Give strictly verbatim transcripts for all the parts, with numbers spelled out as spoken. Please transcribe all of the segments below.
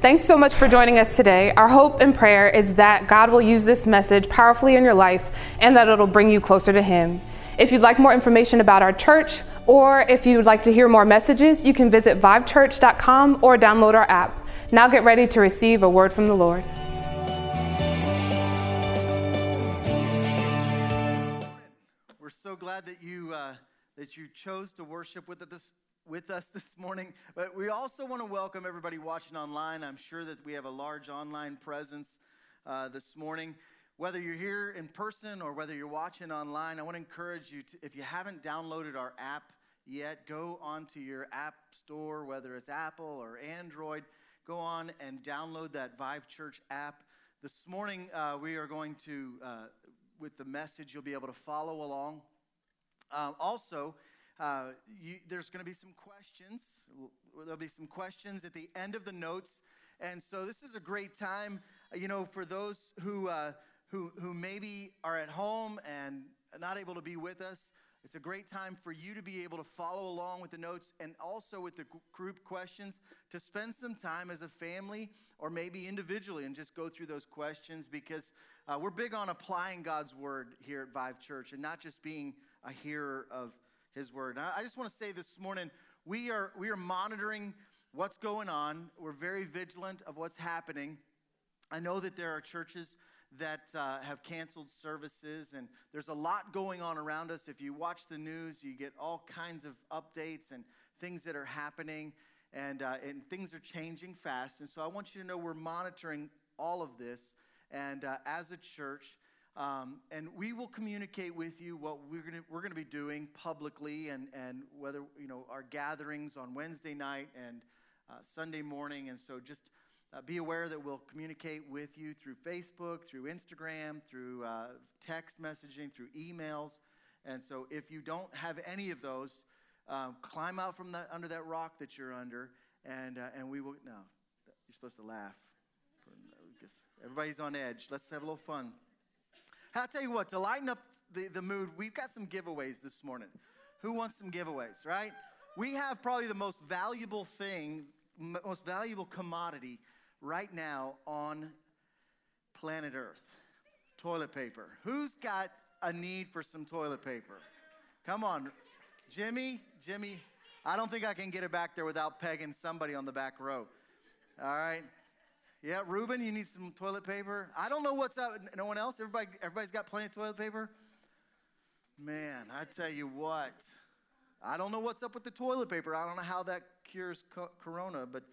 Thanks so much for joining us today. Our hope and prayer is that God will use this message powerfully in your life and that it'll bring you closer to Him. If you'd like more information about our church, or if you'd like to hear more messages, you can visit vive church dot com or download our app. Now get ready to receive a word from the Lord. We're so glad that you uh, that you chose to worship with us with us this morning. But we also want to welcome everybody watching online. I'm sure that we have a large online presence uh, this morning. Whether you're here in person or whether you're watching online, I want to encourage you to, if you haven't downloaded our app yet, go onto your app store, whether it's Apple or Android. Go on and download that Vive Church app. This morning, uh, we are going to, uh, with the message, you'll be able to follow along. Uh, also, uh, you, there's going to be some questions. There'll be some questions at the end of the notes. And so this is a great time, you know, for those who, uh, who, who maybe are at home and not able to be with us. It's a great time for you to be able to follow along with the notes and also with the group questions, to spend some time as a family or maybe individually and just go through those questions, because uh, we're big on applying God's word here at Vive Church and not just being a hearer of His word. Now, I just want to say this morning, we are we are monitoring what's going on. We're very vigilant of what's happening. I know that there are churches that uh, have canceled services, and there's a lot going on around us. If you watch the news, you get all kinds of updates and things that are happening, and uh, and things are changing fast. And so I want you to know we're monitoring all of this, and uh, as a church, um, and we will communicate with you what we're gonna we're gonna be doing publicly, and and whether, you know, our gatherings on Wednesday night and uh, Sunday morning. And so just Uh, be aware that we'll communicate with you through Facebook, through Instagram, through uh, text messaging, through emails. And so if you don't have any of those, um, climb out from that, under that rock that you're under, and uh, and we will. No, you're supposed to laugh. Everybody's on edge. Let's have a little fun. I'll tell you what, to lighten up the, the mood, we've got some giveaways this morning. Who wants some giveaways, right? We have probably the most valuable thing, most valuable commodity right now on planet Earth: toilet paper. Who's got a need for some toilet paper? Come on, Jimmy, Jimmy. I don't think I can get it back there without pegging somebody on the back row. All right. Yeah, Ruben, you need some toilet paper? I don't know what's up. No one else? Everybody, everybody's got plenty of toilet paper? Man, I tell you what. I don't know what's up with the toilet paper. I don't know how that cures co- corona, but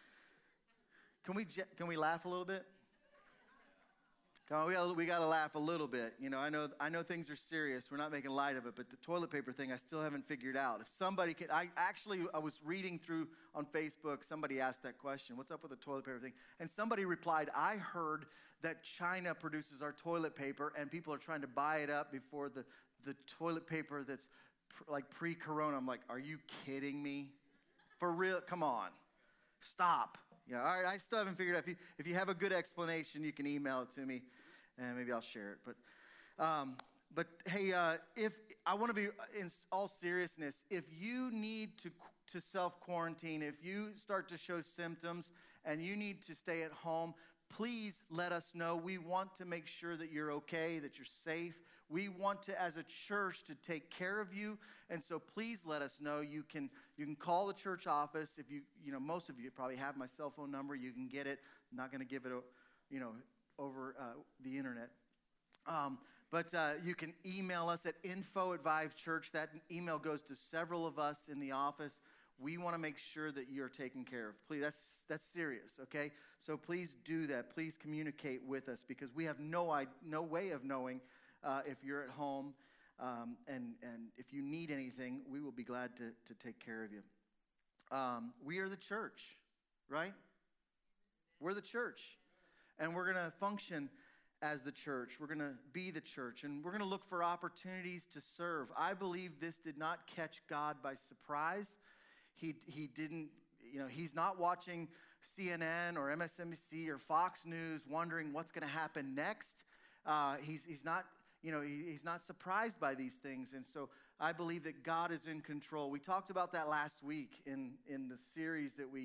can we can we laugh a little bit? Come on, we got we got to laugh a little bit. You know, I know I know things are serious. We're not making light of it, but the toilet paper thing I still haven't figured out. If somebody could, I actually I was reading through on Facebook. Somebody asked that question: "What's up with the toilet paper thing?" And somebody replied, "I heard that China produces our toilet paper, and people are trying to buy it up before the the toilet paper that's like pre-corona." I'm like, are you kidding me? For real? Come on. Stop. Yeah, all right, I still haven't figured out. If you, if you have a good explanation, you can email it to me, and maybe I'll share it. But, um, but hey, uh, if I want to be, in all seriousness, if you need to to self-quarantine, if you start to show symptoms and you need to stay at home, please let us know. We want to make sure that you're okay, that you're safe. We want to, as a church, to take care of you, and so please let us know. You can you can call the church office. If you you know most of you probably have my cell phone number. You can get it. I'm not going to give it, you know, over uh, the internet. Um, but uh, you can email us at info at Vive Church. That email goes to several of us in the office. We want to make sure that you're taken care of. Please, that's that's serious, okay? So please do that. Please communicate with us, because we have no no way of knowing Uh, if you're at home, um, and, and if you need anything, we will be glad to, to take care of you. Um, we are the church, right? We're the church, and we're going to function as the church. We're going to be the church, and we're going to look for opportunities to serve. I believe this did not catch God by surprise. He, he didn't, you know, he's not watching C N N or M S N B C or Fox News wondering what's going to happen next. Uh, he's, he's not... You know, he, he's not surprised by these things. And so I believe that God is in control. We talked about that last week in, in the series that we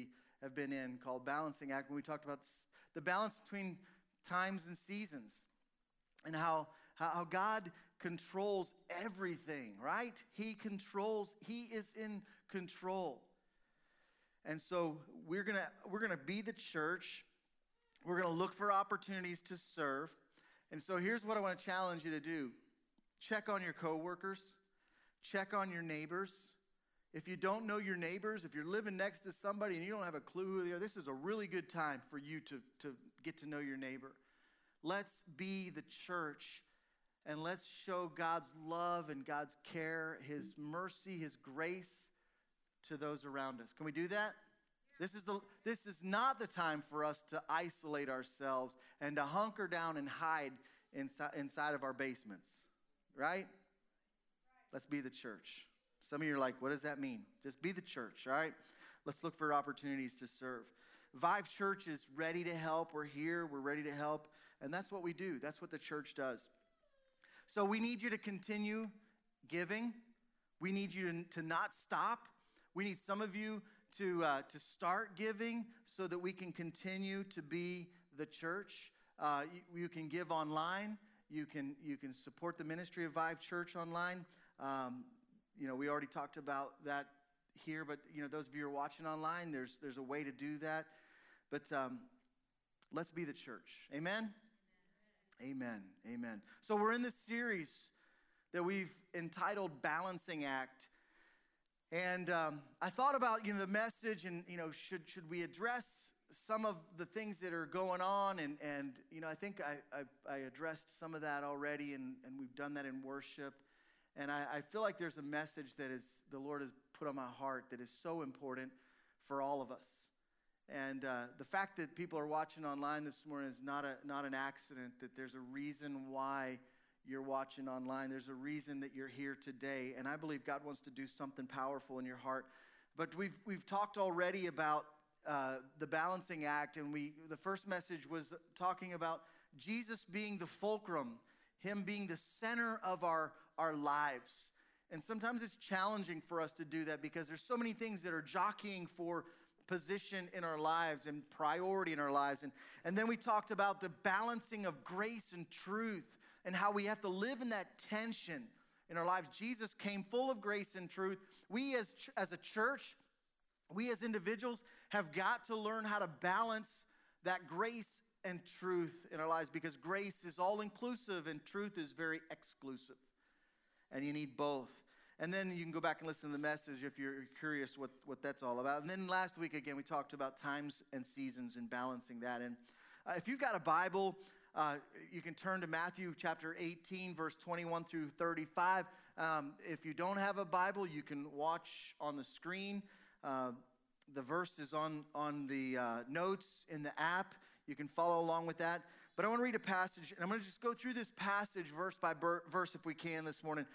have been in called Balancing Act, when we talked about the balance between times and seasons and how, how, how God controls everything, right? He controls, he is in control. And so we're gonna we're gonna be the church. We're gonna look for opportunities to serve. And so here's what I want to challenge you to do. Check on your coworkers. Check on your neighbors. If you don't know your neighbors, if you're living next to somebody and you don't have a clue who they are, this is a really good time for you to, to get to know your neighbor. Let's be the church, and let's show God's love and God's care, his mercy, his grace to those around us. Can we do that? This is the this is not the time for us to isolate ourselves and to hunker down and hide inside, inside of our basements, right? Let's be the church. Some of you are like, what does that mean? Just be the church, all right? Let's look for opportunities to serve. Vive Church is ready to help. We're here. We're ready to help. And that's what we do. That's what the church does. So we need you to continue giving. We need you to, to not stop. We need some of you to, uh, to start giving so that we can continue to be the church. Uh, you, you can give online. You can, you can support the ministry of Vive Church online. Um, you know, we already talked about that here, but, you know, those of you who are watching online, there's, there's a way to do that. But um, let's be the church. Amen? Amen. Amen. So we're in this series that we've entitled Balancing Act. And um, I thought about, you know, the message and, you know, should should we address some of the things that are going on? And, and you know, I think I, I, I addressed some of that already, and, and we've done that in worship. And I, I feel like there's a message that is the Lord has put on my heart that is so important for all of us. And uh, the fact that people are watching online this morning is not a not an accident, that there's a reason why you're watching online. There's a reason that you're here today. And I believe God wants to do something powerful in your heart. But we've we've talked already about uh, the balancing act. And we the first message was talking about Jesus being the fulcrum, him being the center of our, our lives. And sometimes it's challenging for us to do that because there's so many things that are jockeying for position in our lives and priority in our lives. And, and then we talked about the balancing of grace and truth and how we have to live in that tension in our lives. Jesus came full of grace and truth. We as, as a church, we as individuals have got to learn how to balance that grace and truth in our lives, because grace is all inclusive and truth is very exclusive. And you need both. And then you can go back and listen to the message if you're curious what, what that's all about. And then last week, again, we talked about times and seasons and balancing that. And uh, if you've got a Bible, uh, you can turn to Matthew chapter eighteen, verse twenty-one through thirty-five. Um, if you don't have a Bible, you can watch on the screen. Uh, the verse is on, on the uh, notes in the app. You can follow along with that. But I want to read a passage, and I'm going to just go through this passage verse by verse if we can this morning.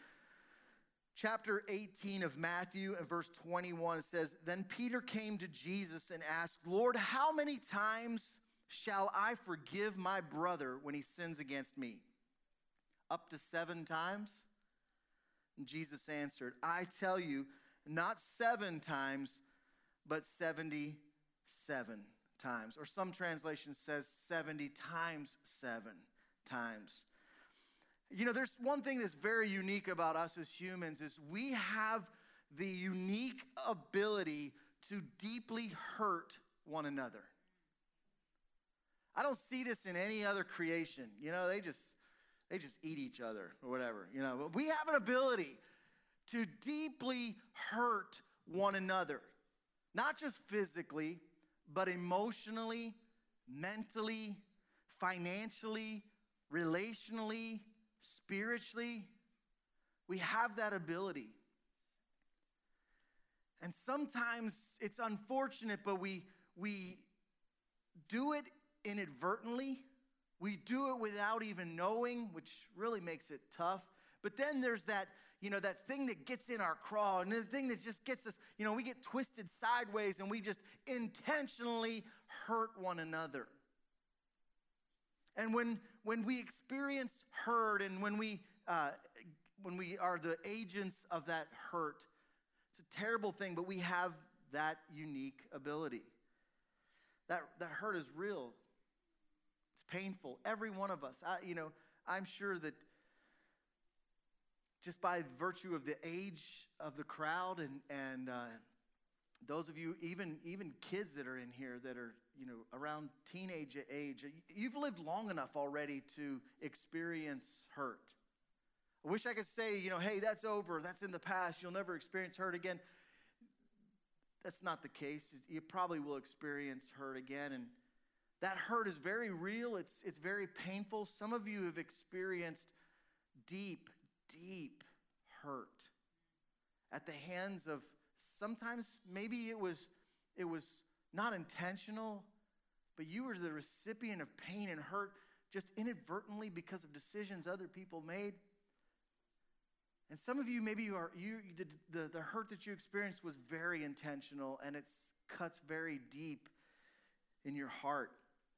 Chapter eighteen of Matthew and verse twenty-one, it says, "Then Peter came to Jesus and asked, 'Lord, how many times shall I forgive my brother when he sins against me? Up to seven times?' And Jesus answered, 'I tell you, not seven times, but seventy-seven times.'" Or some translation says seventy times seven times. You know, there's one thing that's very unique about us as humans is we have the unique ability to deeply hurt one another. I don't see this in any other creation. You know, they just they just eat each other or whatever. You know, but we have an ability to deeply hurt one another, not just physically, but emotionally, mentally, financially, relationally, spiritually. We have that ability. And sometimes it's unfortunate, but we we do it inadvertently. We do it without even knowing, which really makes it tough. But then there's that, you know, that thing that gets in our craw, and the thing that just gets us, you know, we get twisted sideways and we just intentionally hurt one another. And when when we experience hurt, and when we uh, when we are the agents of that hurt, it's a terrible thing, but we have that unique ability. That, that hurt is real. It's painful. Every one of us, I, you know, I'm sure that just by virtue of the age of the crowd and, and uh, those of you, even, even kids that are in here that are, you know, around teenage age, you've lived long enough already to experience hurt. I wish I could say, you know, hey, that's over. That's in the past. You'll never experience hurt again. That's not the case. You probably will experience hurt again. And that hurt is very real. It's, it's very painful. Some of you have experienced deep, deep hurt at the hands of sometimes maybe it was, it was not intentional, but you were the recipient of pain and hurt just inadvertently because of decisions other people made. And some of you, maybe you are you the, the, the hurt that you experienced was very intentional, and it cuts very deep in your heart.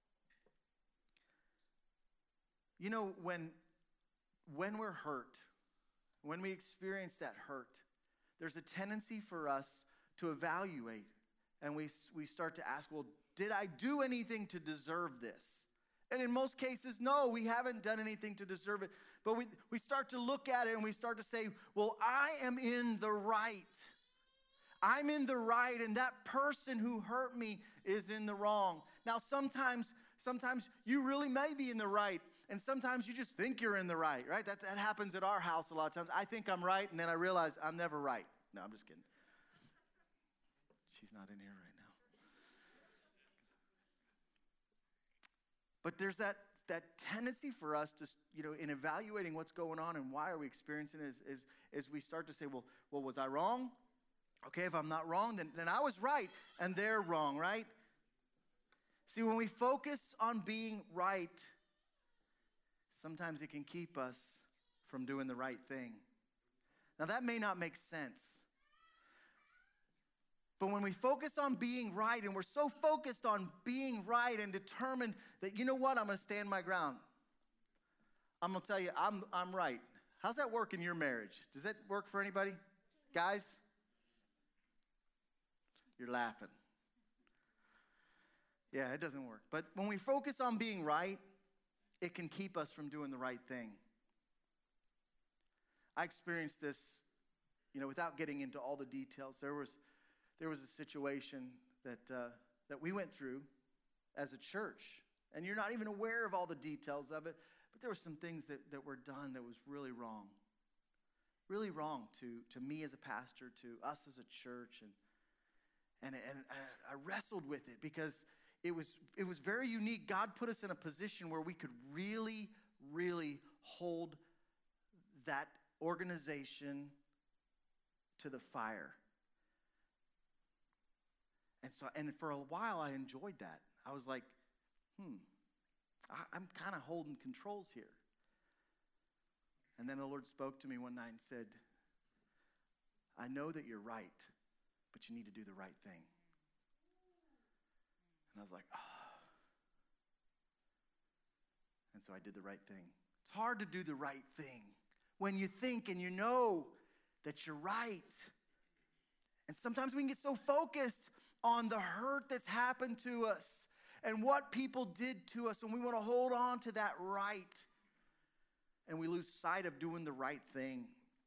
You know, when, when we're hurt, when we experience that hurt, there's a tendency for us to evaluate, and we, we start to ask, well, did I do anything to deserve this? And in most cases, no, we haven't done anything to deserve it. But we, we start to look at it and we start to say, well, I am in the right. I'm in the right, and that person who hurt me is in the wrong. Now, sometimes, sometimes you really may be in the right, and sometimes you just think you're in the right, right? That, that happens at our house a lot of times. I think I'm right, and then I realize I'm never right. No, I'm just kidding. She's not in here right now. But there's that, that tendency for us to, you know, in evaluating what's going on and why are we experiencing it is, is, is we start to say, well, well, was I wrong? Okay, if I'm not wrong, then, then I was right and they're wrong, right? See, when we focus on being right, sometimes it can keep us from doing the right thing. Now, that may not make sense. But when we focus on being right, and we're so focused on being right and determined that, you know what, I'm going to stand my ground. I'm going to tell you, I'm, I'm right. How's that work in your marriage? Does that work for anybody? Guys? You're laughing. Yeah, it doesn't work. But when we focus on being right, it can keep us from doing the right thing. I experienced this, you know, without getting into all the details. There was... There was a situation that uh, that we went through as a church, and you're not even aware of all the details of it, but there were some things that, that were done that was really wrong. Really wrong to, to me as a pastor, to us as a church, and and, and I wrestled with it because it was it was very unique. God put us in a position where we could really, really hold that organization to the fire. And so, and for a while, I enjoyed that. I was like, hmm, I, I'm kind of holding controls here. And then the Lord spoke to me one night and said, I know that you're right, but you need to do the right thing. And I was like, oh. And so I did the right thing. It's hard to do the right thing when you think and you know that you're right. And sometimes we can get so focused on the hurt that's happened to us and what people did to us, and we want to hold on to that right, and we lose sight of doing the right thing.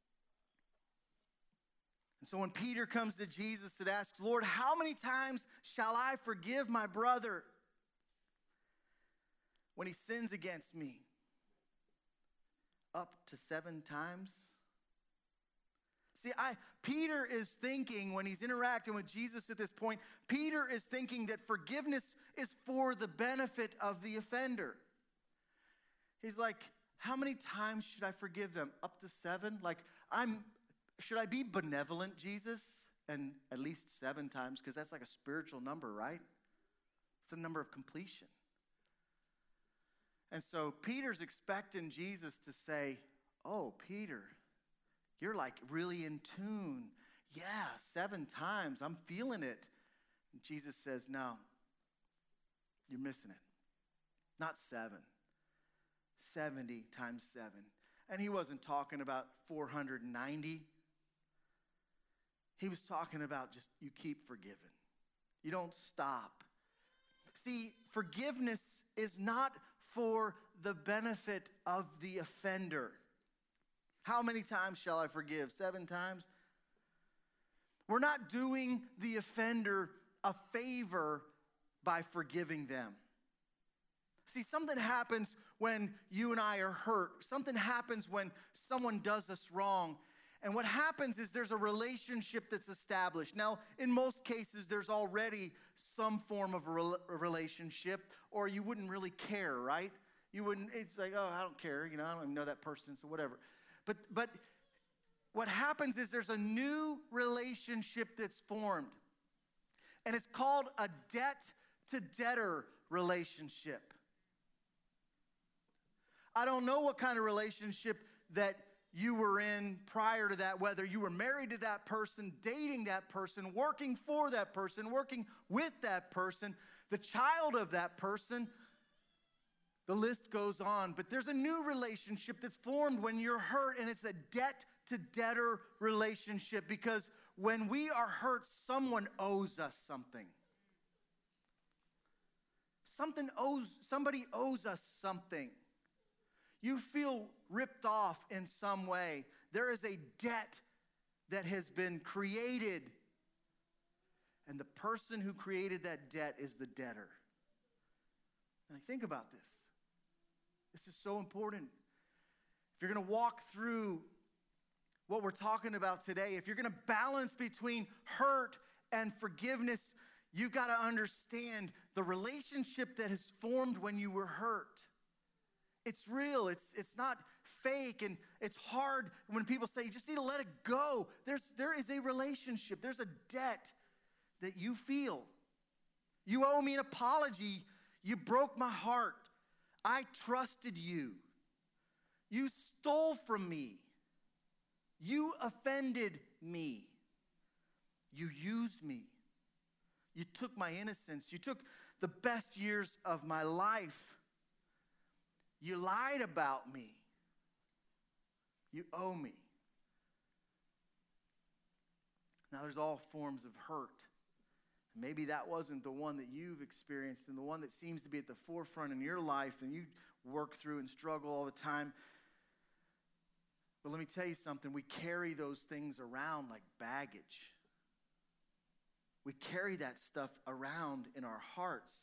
And so when Peter comes to Jesus and asks, Lord, how many times shall I forgive my brother when he sins against me? Up to seven times? See, I, Peter is thinking when he's interacting with Jesus at this point, Peter is thinking that forgiveness is for the benefit of the offender. He's like, how many times should I forgive them? Up to seven? Like, I'm, should I be benevolent, Jesus? And at least seven times, because that's like a spiritual number, right? It's the number of completion. And so Peter's expecting Jesus to say, oh, Peter, you're like really in tune. Yeah, seven times. I'm feeling it. And Jesus says, no, you're missing it. Not seven. seventy times seven. And he wasn't talking about four hundred ninety. He was talking about just you keep forgiving. You don't stop. See, forgiveness is not for the benefit of the offender. How many times shall I forgive? Seven times? We're not doing the offender a favor by forgiving them. See, something happens when you and I are hurt. Something happens when someone does us wrong. And what happens is there's a relationship that's established. Now, in most cases, there's already some form of a relationship, or you wouldn't really care, right? You wouldn't, it's like, oh, I don't care, you know, I don't even know that person, so whatever. But, but what happens is there's a new relationship that's formed. And it's called a debt-to-debtor relationship. I don't know what kind of relationship that you were in prior to that, whether you were married to that person, dating that person, working for that person, working with that person, the child of that person. The list goes on. But there's a new relationship that's formed when you're hurt, and it's a debt-to-debtor relationship, because when we are hurt, someone owes us something. Something owes, somebody owes us something. You feel ripped off in some way. There is a debt that has been created. And the person who created that debt is the debtor. Now think about this. This is so important. If you're going to walk through what we're talking about today, if you're going to balance between hurt and forgiveness, you've got to understand the relationship that has formed when you were hurt. It's real. It's, it's not fake, and it's hard when people say you just need to let it go. There's, there is a relationship. There's a debt that you feel. You owe me an apology. You broke my heart. I trusted you. You stole from me. You offended me. You used me. You took my innocence. You took the best years of my life. You lied about me. You owe me. Now, there's all forms of hurt. Maybe that wasn't the one that you've experienced and the one that seems to be at the forefront in your life and you work through and struggle all the time. But let me tell you something. We carry those things around like baggage. We carry that stuff around in our hearts.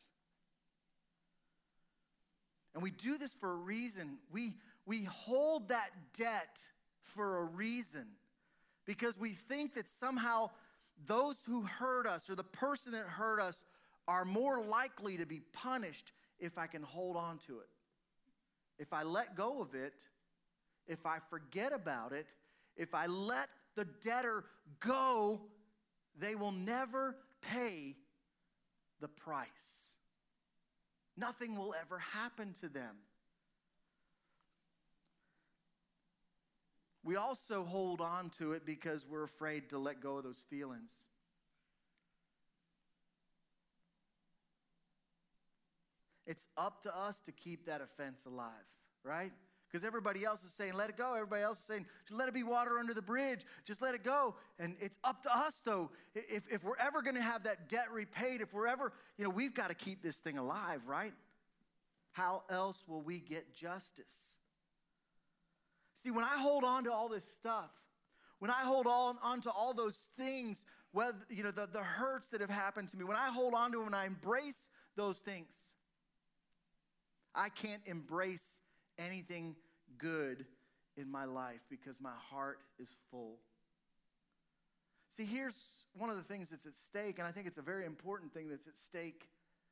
And we do this for a reason. We, we hold that debt for a reason, because we think that somehow those who hurt us or the person that hurt us are more likely to be punished if I can hold on to it. If I let go of it, if I forget about it, if I let the debtor go, they will never pay the price. Nothing will ever happen to them. We also hold on to it because we're afraid to let go of those feelings. It's up to us to keep that offense alive, right? Because everybody else is saying, let it go. Everybody else is saying, just let it be water under the bridge. Just let it go. And it's up to us, though. If, if we're ever going to have that debt repaid, if we're ever, you know, we've got to keep this thing alive, right? How else will we get justice? See, when I hold on to all this stuff, when I hold on, on to all those things, whether, you know, the, the hurts that have happened to me, when I hold on to them and I embrace those things, I can't embrace anything good in my life because my heart is full. See, here's one of the things that's at stake, and I think it's a very important thing that's at stake,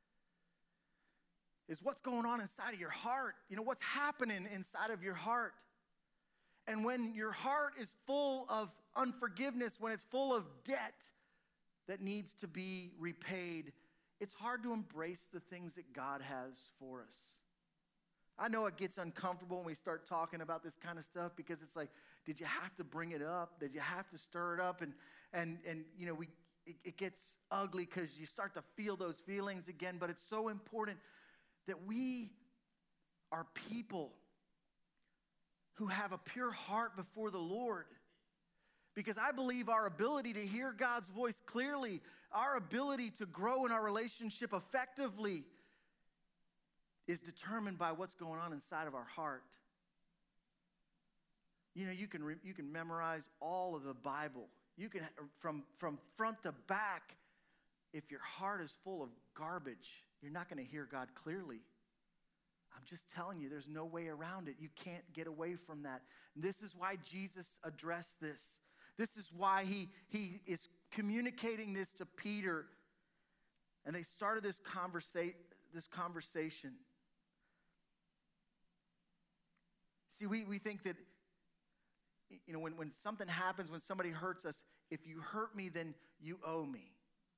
is what's going on inside of your heart. You know, what's happening inside of your heart. And when your heart is full of unforgiveness, when it's full of debt that needs to be repaid, it's hard to embrace the things that God has for us. I know it gets uncomfortable when we start talking about this kind of stuff, because it's like, did you have to bring it up? Did you have to stir it up? And, and, and you know, we it, it gets ugly because you start to feel those feelings again. But it's so important that we are people who have a pure heart before the Lord. Because I believe our ability to hear God's voice clearly, our ability to grow in our relationship effectively, is determined by what's going on inside of our heart. You know, you can re- you can memorize all of the Bible. You can, from, from front to back. If your heart is full of garbage, you're not going to hear God clearly. I'm just telling you, there's no way around it. You can't get away from that. This is why Jesus addressed this. This is why he, he is communicating this to Peter. And they started this, conversa- this conversation. See, we, we think that, you know, when, when something happens, when somebody hurts us, if you hurt me, then you owe me.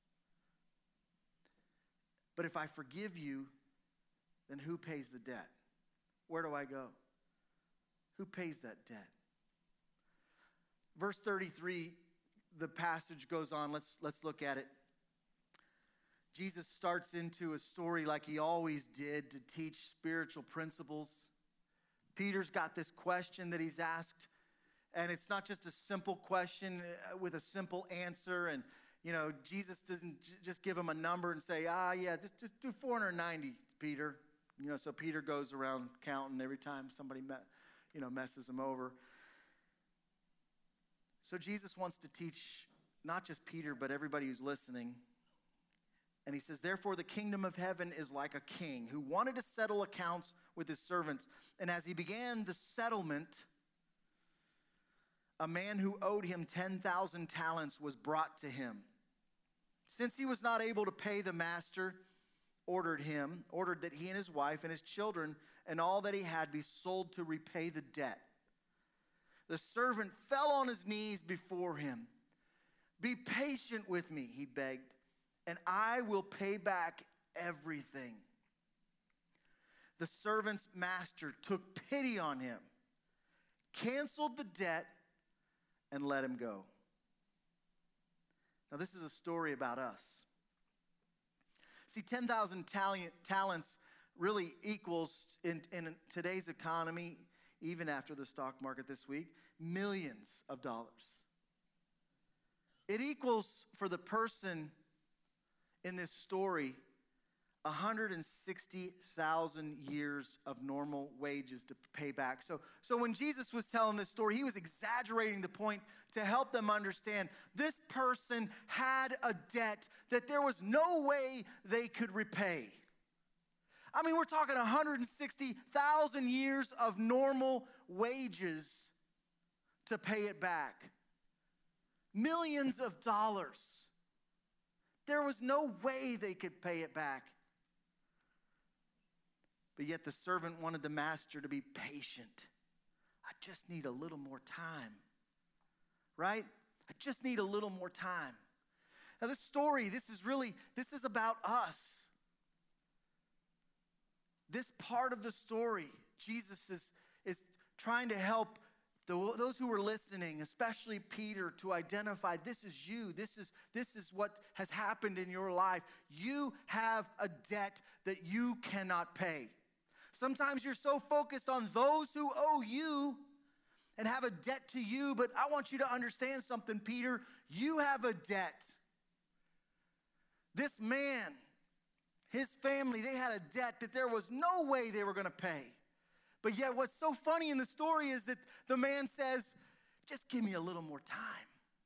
But if I forgive you, then who pays the debt? Where do I go? Who pays that debt? Verse thirty-three, the passage goes on. Let's, let's look at it. Jesus starts into a story like he always did to teach spiritual principles. Peter's got this question that he's asked, and it's not just a simple question with a simple answer. And, you know, Jesus doesn't j- just give him a number and say, ah, yeah, just, just do four hundred ninety, Peter. You know, so Peter goes around counting every time somebody, me- you know, messes him over. So Jesus wants to teach not just Peter, but everybody who's listening. And he says, therefore, the kingdom of heaven is like a king who wanted to settle accounts with his servants. And as he began the settlement, a man who owed him ten thousand talents was brought to him. Since he was not able to pay, the master ordered him, ordered that he and his wife and his children and all that he had be sold to repay the debt. The servant fell on his knees before him. Be patient with me, he begged, and I will pay back everything. The servant's master took pity on him, canceled the debt, and let him go. Now, this is a story about us. See, ten thousand talents really equals, in, in today's economy, even after the stock market this week, millions of dollars. It equals, for the person in this story, one hundred sixty thousand years of normal wages to pay back. So, so when Jesus was telling this story, he was exaggerating the point to help them understand this person had a debt that there was no way they could repay. I mean, we're talking one hundred sixty thousand years of normal wages to pay it back. Millions of dollars. There was no way they could pay it back. But yet the servant wanted the master to be patient. I just need a little more time. Right? I just need a little more time. Now this story, this is really, this is about us. This part of the story, Jesus is, is trying to help the, those who are listening, especially Peter, to identify this is you. This is, this is what has happened in your life. You have a debt that you cannot pay. Sometimes you're so focused on those who owe you and have a debt to you, but I want you to understand something, Peter. You have a debt. This man, his family, they had a debt that there was no way they were going to pay. But yet what's so funny in the story is that the man says, just give me a little more time.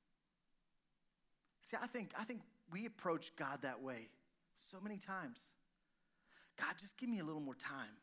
See, I think, I think we approach God that way so many times. God, just give me a little more time.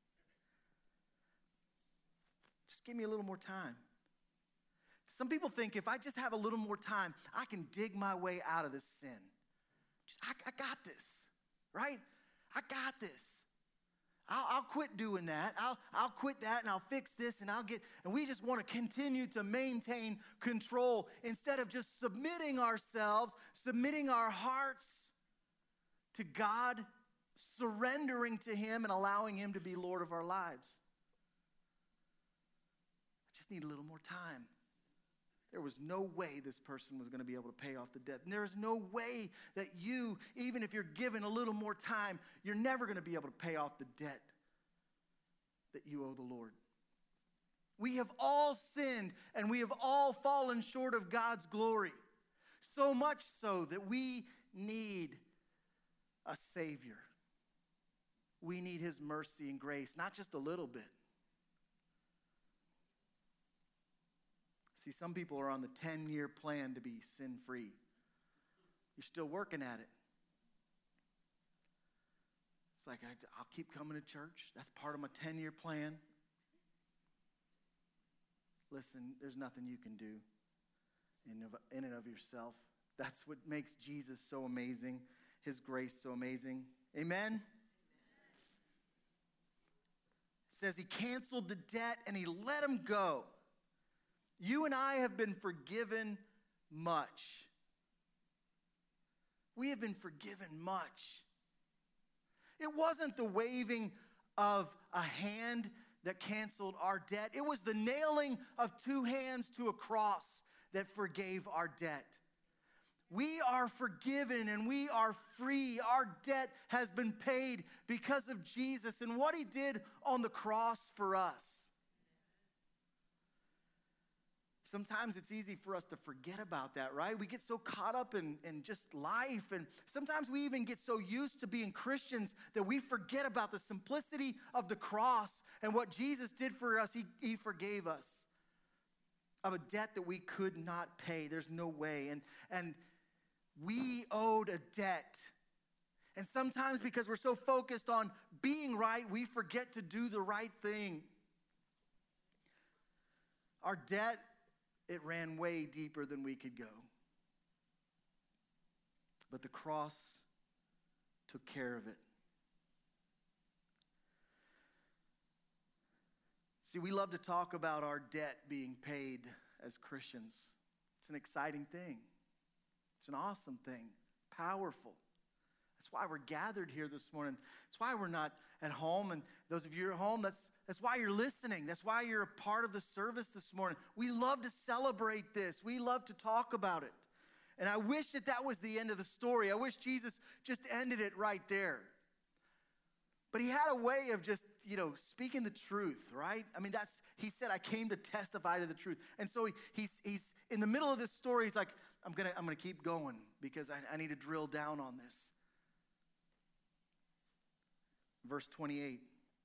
Just give me a little more time. Some people think if I just have a little more time, I can dig my way out of this sin. Just, I, I got this, right? I got this. I'll, I'll quit doing that. I'll, I'll quit that and I'll fix this and I'll get, and we just want to continue to maintain control instead of just submitting ourselves, submitting our hearts to God, surrendering to Him and allowing Him to be Lord of our lives. I just need a little more time. There was no way this person was going to be able to pay off the debt. And there is no way that you, even if you're given a little more time, you're never going to be able to pay off the debt that you owe the Lord. We have all sinned and we have all fallen short of God's glory. So much so that we need a Savior. We need his mercy and grace, not just a little bit. See, some people are on the ten-year plan to be sin-free. You're still working at it. It's like, I, I'll keep coming to church. That's part of my ten-year plan. Listen, there's nothing you can do in, of, in and of yourself. That's what makes Jesus so amazing, his grace so amazing. Amen? It says he canceled the debt and he let him go. You and I have been forgiven much. We have been forgiven much. It wasn't the waving of a hand that canceled our debt. It was the nailing of two hands to a cross that forgave our debt. We are forgiven and we are free. Our debt has been paid because of Jesus and what he did on the cross for us. Sometimes it's easy for us to forget about that, right? We get so caught up in, in just life, and sometimes we even get so used to being Christians that we forget about the simplicity of the cross and what Jesus did for us. He, he forgave us of a debt that we could not pay. There's no way. And, and we owed a debt. And sometimes because we're so focused on being right, we forget to do the right thing. Our debt, it ran way deeper than we could go. But the cross took care of it. See, we love to talk about our debt being paid as Christians. It's an exciting thing. It's an awesome thing. Powerful. That's why we're gathered here this morning. That's why we're not at home. And those of you at home, that's, that's why you're listening. That's why you're a part of the service this morning. We love to celebrate this. We love to talk about it. And I wish that that was the end of the story. I wish Jesus just ended it right there. But he had a way of just, you know, speaking the truth, right? I mean, that's, he said, I came to testify to the truth. And so he, he's, he's in the middle of this story, he's like, I'm going to I'm gonna keep going because I, I need to drill down on this. Verse twenty-eight.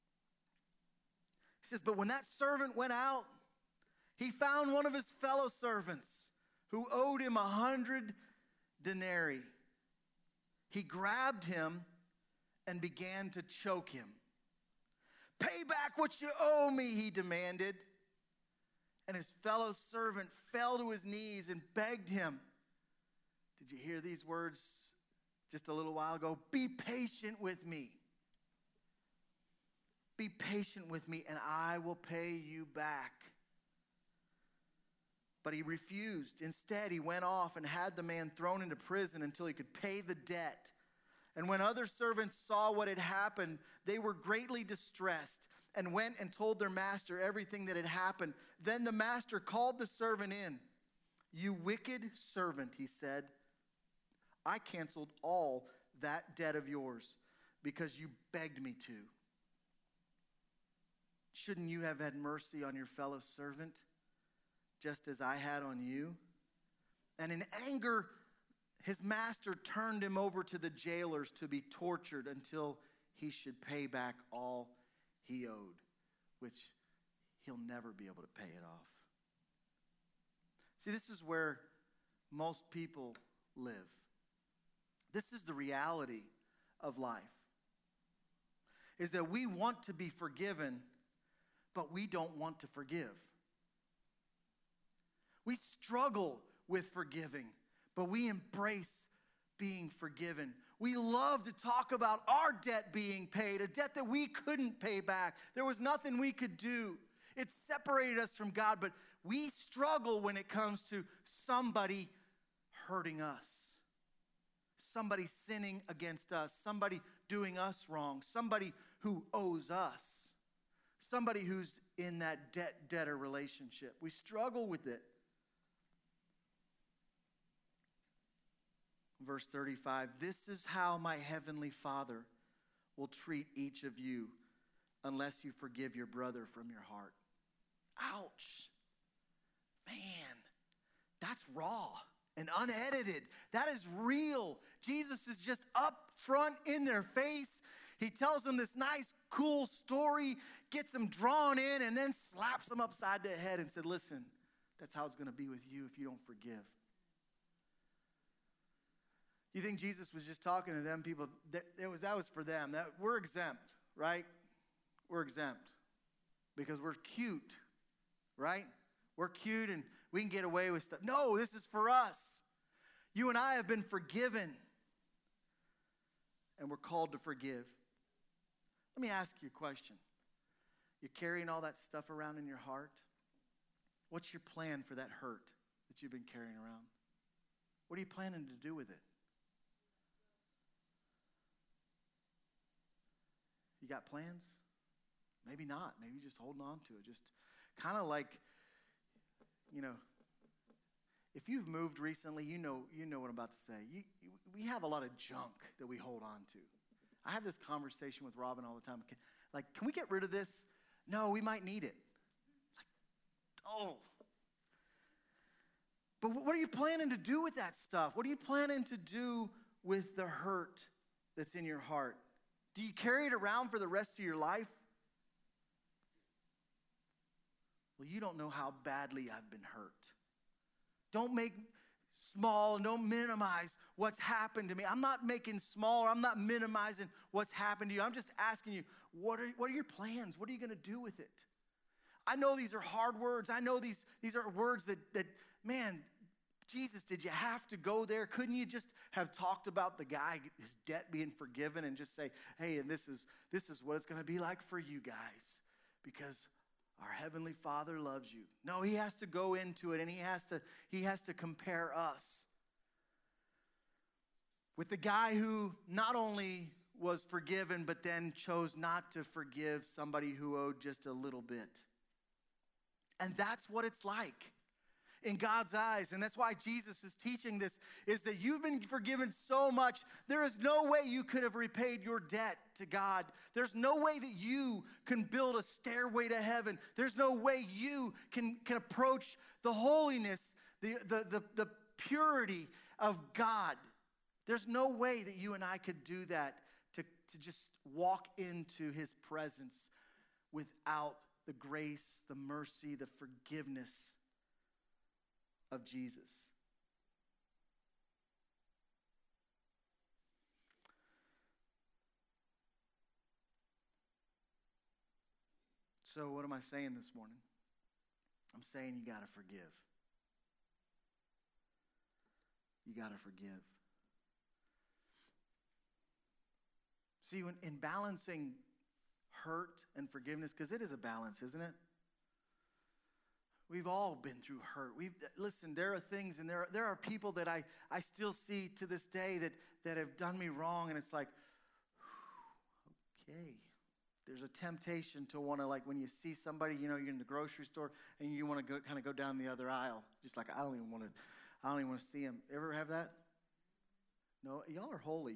He says, but when that servant went out, he found one of his fellow servants who owed him a hundred denarii. He grabbed him and began to choke him. Pay back what you owe me, he demanded. And his fellow servant fell to his knees and begged him. Did you hear these words just a little while ago? Be patient with me. Be patient with me and I will pay you back. But he refused. Instead, he went off and had the man thrown into prison until he could pay the debt. And when other servants saw what had happened, they were greatly distressed and went and told their master everything that had happened. Then the master called the servant in. You wicked servant, he said, I canceled all that debt of yours because you begged me to. Shouldn't you have had mercy on your fellow servant, just as I had on you? And in anger, his master turned him over to the jailers to be tortured until he should pay back all he owed, which he'll never be able to pay it off. See, this is where most people live. This is the reality of life, is that we want to be forgiven, but we don't want to forgive. We struggle with forgiving, but we embrace being forgiven. We love to talk about our debt being paid, a debt that we couldn't pay back. There was nothing we could do. It separated us from God, but we struggle when it comes to somebody hurting us, somebody sinning against us, somebody doing us wrong, somebody who owes us, somebody who's in that debt-debtor relationship. We struggle with it. Verse thirty-five, this is how my heavenly Father will treat each of you unless you forgive your brother from your heart. Ouch. Man, that's raw and unedited. That is real. Jesus is just up front in their face. He tells them this nice, cool story, gets them drawn in, and then slaps them upside the head and said, listen, that's how it's going to be with you if you don't forgive. You think Jesus was just talking to them people? That, it was, that was for them. That, we're exempt, right? We're exempt because we're cute, right? We're cute and we can get away with stuff. No, this is for us. You and I have been forgiven, and we're called to forgive. Let me ask you a question. You're carrying all that stuff around in your heart. What's your plan for that hurt that you've been carrying around? What are you planning to do with it? You got plans? Maybe not. Maybe just holding on to it. Just kind of like, you know, if you've moved recently, you know, you know what I'm about to say. You, you, we have a lot of junk that we hold on to. I have this conversation with Robin all the time. Like, can we get rid of this? No, we might need it. Like, oh. But what are you planning to do with that stuff? What are you planning to do with the hurt that's in your heart? Do you carry it around for the rest of your life? Well, you don't know how badly I've been hurt. Don't make small and don't minimize what's happened to me. I'm not making small or I'm not minimizing what's happened to you. I'm just asking you, what are, what are your plans? What are you going to do with it? I know these are hard words. I know these, these are words that, that, man, Jesus, did you have to go there? Couldn't you just have talked about the guy, his debt being forgiven, and just say, hey, and this is, this is what it's going to be like for you guys because our Heavenly Father loves you. No, he has to go into it, and he has to, he has to compare us with the guy who not only was forgiven, but then chose not to forgive somebody who owed just a little bit. And that's what it's like in God's eyes. And that's why Jesus is teaching this, is that you've been forgiven so much, there is no way you could have repaid your debt to God. There's no way that you can build a stairway to heaven. There's no way you can, can approach the holiness, the, the, the, the purity of God. There's no way that you and I could do that, to, to just walk into his presence without the grace, the mercy, the forgiveness of Jesus. So what am I saying this morning? I'm saying you got to forgive. You got to forgive. See, when in balancing hurt and forgiveness, because it is a balance, isn't it? We've all been through hurt. We've listen, there are things and there are, there are people that I, I still see to this day that, that have done me wrong, and it's like, okay. There's a temptation to want to, like, when you see somebody, you know, you're in the grocery store and you want to go kind of go down the other aisle. Just like, I don't even want to, I don't even want to see him. Ever have that? No, y'all are holy.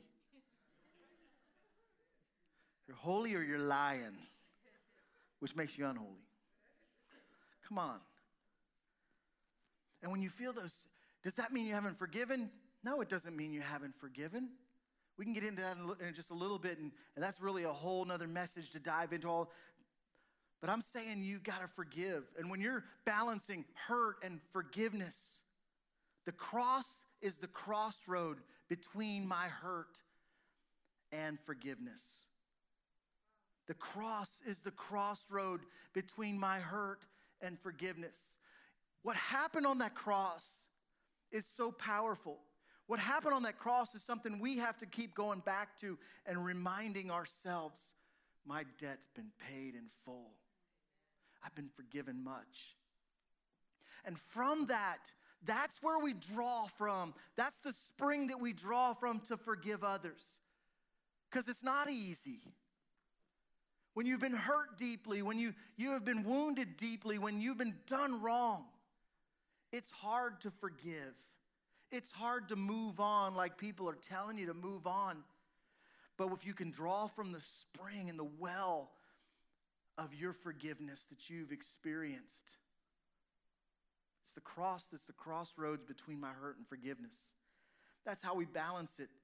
You're holy or you're lying, which makes you unholy. Come on. And when you feel those, does that mean you haven't forgiven? No, it doesn't mean you haven't forgiven. We can get into that in just a little bit, and, and that's really a whole nother message to dive into all. But I'm saying you got to forgive. And when you're balancing hurt and forgiveness, the cross is the crossroad between my hurt and forgiveness. The cross is the crossroad between my hurt and forgiveness. What happened on that cross is so powerful. What happened on that cross is something we have to keep going back to and reminding ourselves, my debt's been paid in full. I've been forgiven much. And from that, that's where we draw from. That's the spring that we draw from to forgive others. Because it's not easy. When you've been hurt deeply, when you, you have been wounded deeply, when you've been done wrong, it's hard to forgive. It's hard to move on like people are telling you to move on. But if you can draw from the spring and the well of your forgiveness that you've experienced. It's the cross that's the crossroads between my hurt and forgiveness. That's how we balance it.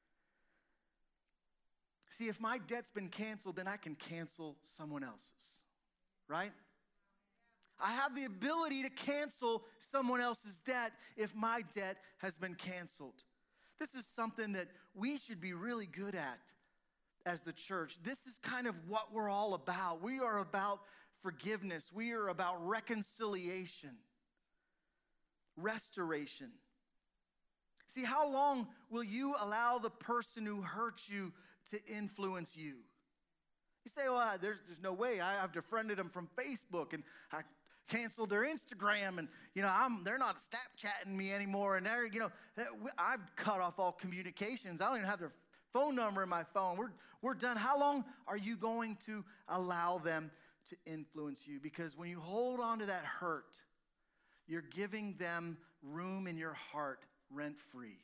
See, if my debt's been canceled, then I can cancel someone else's, right? I have the ability to cancel someone else's debt if my debt has been canceled. This is something that we should be really good at as the church. This is kind of what we're all about. We are about forgiveness. We are about reconciliation, restoration. See, how long will you allow the person who hurt you to influence you? You say, well, there's, there's no way. I, I've defriended them from Facebook, and I canceled their Instagram, and you know I'm they're not Snapchatting me anymore, and they're, you know I've cut off all communications. I don't even have their phone number in my phone. We're we're done. How long are you going to allow them to influence you? Because when you hold on to that hurt, you're giving them room in your heart rent-free.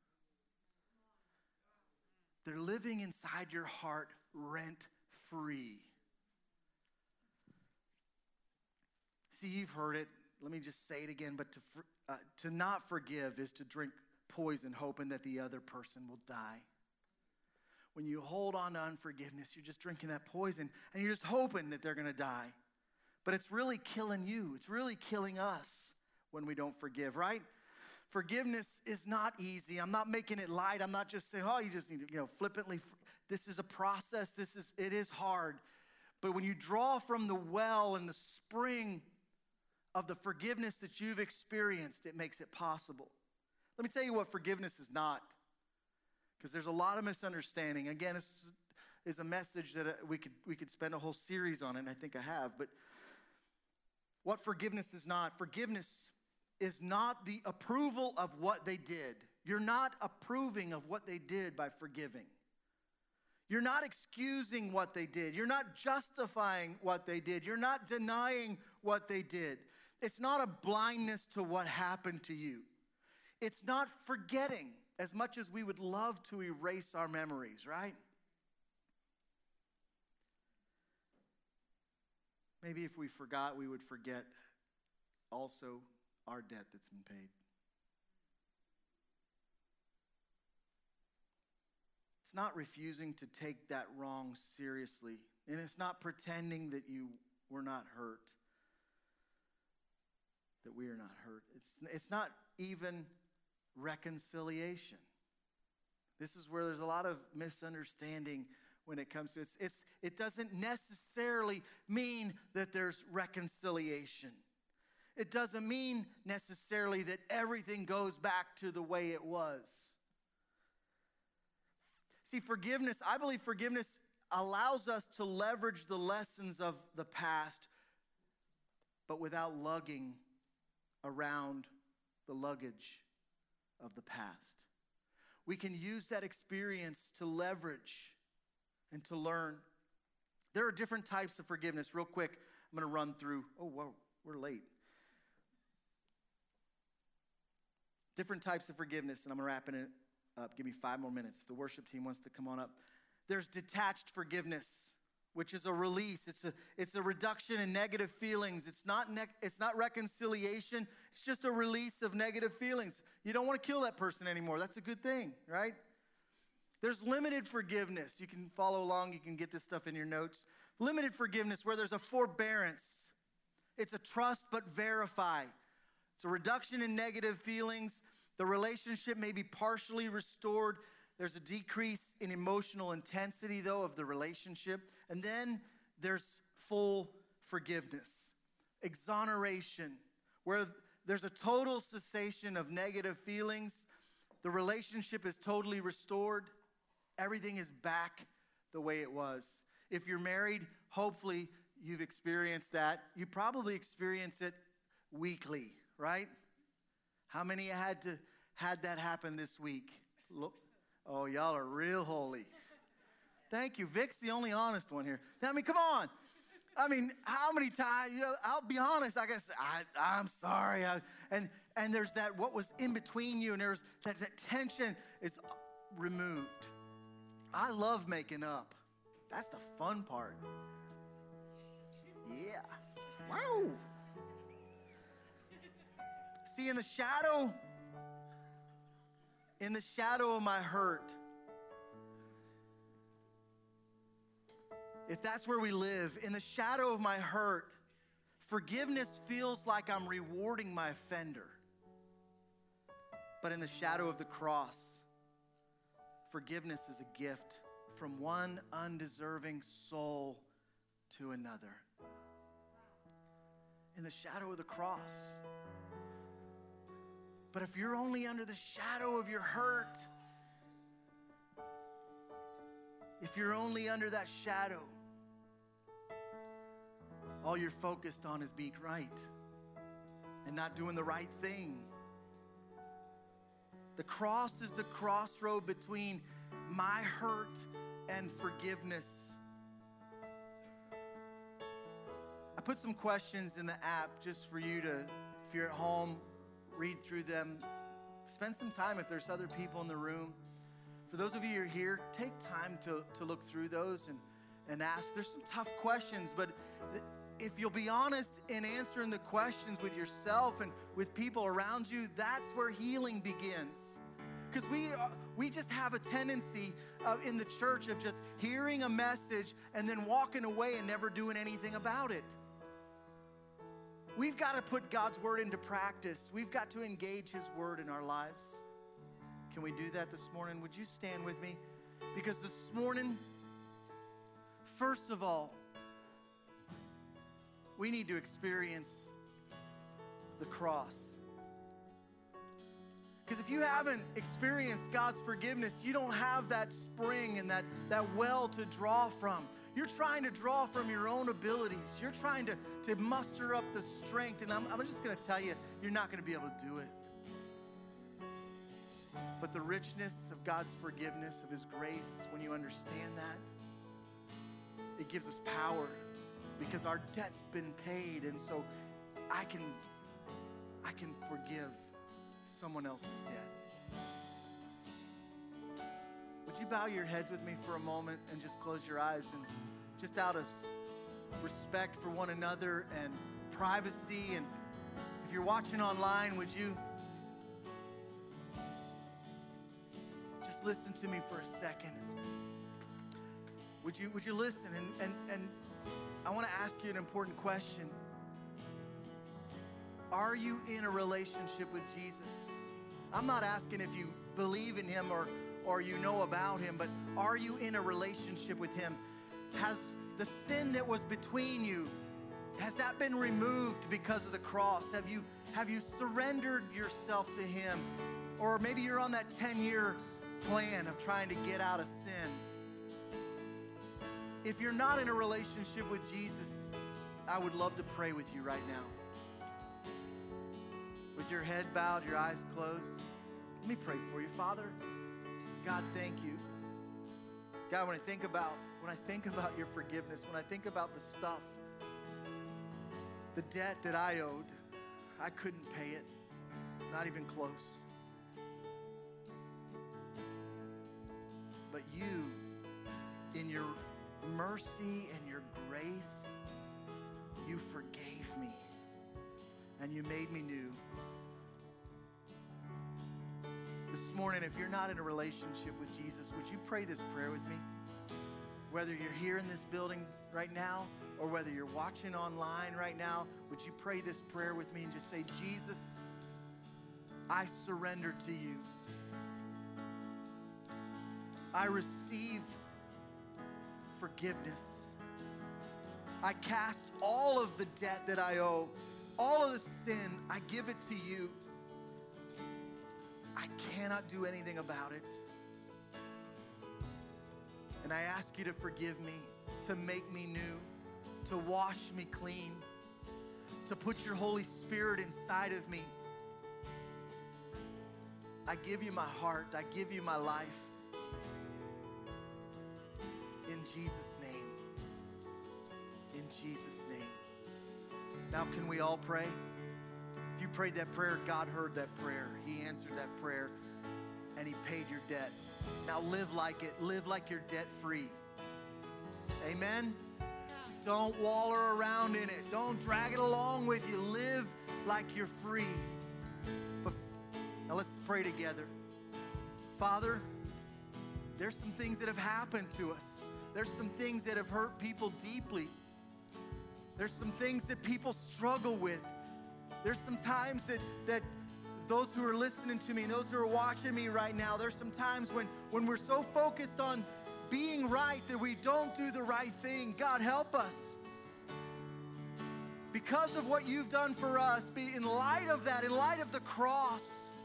They're living inside your heart rent-free. See, you've heard it. Let me just say it again. But to uh, to not forgive is to drink poison, hoping that the other person will die. When you hold on to unforgiveness, you're just drinking that poison, and you're just hoping that they're going to die. But it's really killing you. It's really killing us when we don't forgive, right? Forgiveness is not easy. I'm not making it light. I'm not just saying, oh, you just need to, you know, flippantly. This is a process. This is, it is hard. But when you draw from the well and the spring of the forgiveness that you've experienced, it makes it possible. Let me tell you what forgiveness is not, because there's a lot of misunderstanding. Again, this is a message that we could we could spend a whole series on it, and I think I have. But what forgiveness is not, forgiveness is not the approval of what they did. You're not approving of what they did by forgiving. You're not excusing what they did. You're not justifying what they did. You're not denying what they did. It's not a blindness to what happened to you. It's not forgetting, as much as we would love to erase our memories, right? Maybe if we forgot, we would forget also our debt that's been paid. It's not refusing to take that wrong seriously. And it's not pretending that you were not hurt. That we are not hurt. It's, it's not even reconciliation. This is where there's a lot of misunderstanding when it comes to it. It's, it doesn't necessarily mean that there's reconciliation. It doesn't mean necessarily that everything goes back to the way it was. See, forgiveness, I believe forgiveness allows us to leverage the lessons of the past, but without lugging around the luggage of the past. We can use that experience to leverage and to learn. There are different types of forgiveness. Real quick, I'm going to run through. Oh, whoa, we're late. Different types of forgiveness, and I'm wrapping it up. Give me five more minutes. If the worship team wants to come on up. There's detached forgiveness, which is a release. It's a, it's a reduction in negative feelings. It's not, ne- it's not reconciliation. It's just a release of negative feelings. You don't want to kill that person anymore. That's a good thing, right? There's limited forgiveness. You can follow along. You can get this stuff in your notes. Limited forgiveness, where there's a forbearance. It's a trust but verify. It's a reduction in negative feelings. The relationship may be partially restored. There's a decrease in emotional intensity, though, of the relationship. And then there's full forgiveness. Exoneration, where there's a total cessation of negative feelings. The relationship is totally restored. Everything is back the way it was. If you're married, hopefully you've experienced that. You probably experience it weekly, right? How many had to had that happen this week? Look, oh, y'all are real holy. Thank you. Vic's the only honest one here. I mean, come on. I mean, how many times? You know, I'll be honest. I guess I, I'm sorry. I, and and there's that what was in between you, and there's that, that tension is removed. I love making up. That's the fun part. See, in the shadow, in the shadow of my hurt, if that's where we live, in the shadow of my hurt, forgiveness feels like I'm rewarding my offender. But in the shadow of the cross, forgiveness is a gift from one undeserving soul to another. In the shadow of the cross. But if you're only under the shadow of your hurt, if you're only under that shadow, all you're focused on is being right and not doing the right thing. The cross is the crossroad between my hurt and forgiveness. I put some questions in the app just for you to, if you're at home, read through them. Spend some time if there's other people in the room. For those of you who are here, take time to, to look through those and, and ask. There's some tough questions, but if you'll be honest in answering the questions with yourself and with people around you, that's where healing begins. Because we, uh, we just have a tendency uh, in the church of just hearing a message and then walking away and never doing anything about it. We've got to put God's word into practice. We've got to engage his word in our lives. Can we do that this morning? Would you stand with me? Because this morning, first of all, we need to experience the cross. Because if you haven't experienced God's forgiveness, you don't have that spring and that, that well to draw from. You're trying to draw from your own abilities. You're trying to, to muster up the strength. And I'm, I'm just going to tell you, you're not going to be able to do it. But the richness of God's forgiveness, of his grace, when you understand that, it gives us power because our debt's been paid. And so I can, I can forgive someone else's debt. Would you bow your heads with me for a moment and just close your eyes, and just out of respect for one another and privacy, and if you're watching online, would you just listen to me for a second? Would you, would you listen? And, and, and I want to ask you an important question. Are you in a relationship with Jesus? I'm not asking if you believe in him or, or you know about him, but are you in a relationship with him? Has the sin that was between you, has that been removed because of the cross? Have you, have you surrendered yourself to him? Or maybe you're on that ten-year plan of trying to get out of sin. If you're not in a relationship with Jesus, I would love to pray with you right now. With your head bowed, your eyes closed, let me pray for you. Father, God, thank you. God, when I think about, when I think about your forgiveness, when I think about the stuff, the debt that I owed, I couldn't pay it, not even close. But you, in your mercy and your grace, you forgave me and you made me new. This morning, if you're not in a relationship with Jesus, would you pray this prayer with me? Whether you're here in this building right now or whether you're watching online right now, would you pray this prayer with me and just say, Jesus, I surrender to you. I receive forgiveness. I cast all of the debt that I owe, all of the sin, I give it to you. I cannot do anything about it. And I ask you to forgive me, to make me new, to wash me clean, to put your Holy Spirit inside of me. I give you my heart. I give you my life. In Jesus' name. In Jesus' name. Now can we all pray? If you prayed that prayer, God heard that prayer. He answered that prayer and he paid your debt. Now live like it. Live like you're debt free. Amen? Don't waller around in it. Don't drag it along with you. Live like you're free. But now let's pray together. Father, there's some things that have happened to us. There's some things that have hurt people deeply. There's some things that people struggle with. There's some times that, that those who are listening to me and those who are watching me right now, there's some times when, when we're so focused on being right that we don't do the right thing. God, help us. Because of what you've done for us, be in light of that, in light of the cross,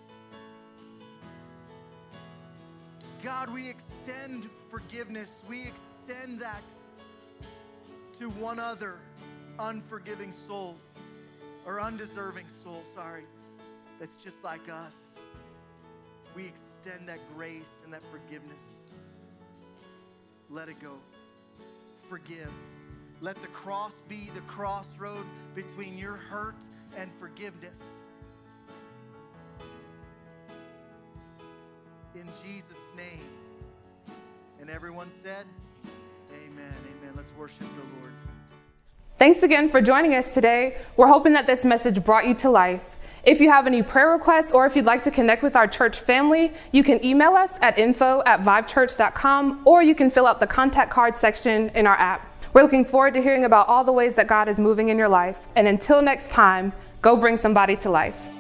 God, we extend forgiveness. We extend that to one other unforgiving soul, or undeserving soul, sorry, that's just like us. We extend that grace and that forgiveness. Let it go. Forgive. Let the cross be the crossroad between your hurt and forgiveness. In Jesus' name. And everyone said, amen, amen. Let's worship the Lord. Thanks again for joining us today. We're hoping that this message brought you to life. If you have any prayer requests or if you'd like to connect with our church family, you can email us at info at vibe church dot com, or you can fill out the contact card section in our app. We're looking forward to hearing about all the ways that God is moving in your life. And until next time, go bring somebody to life.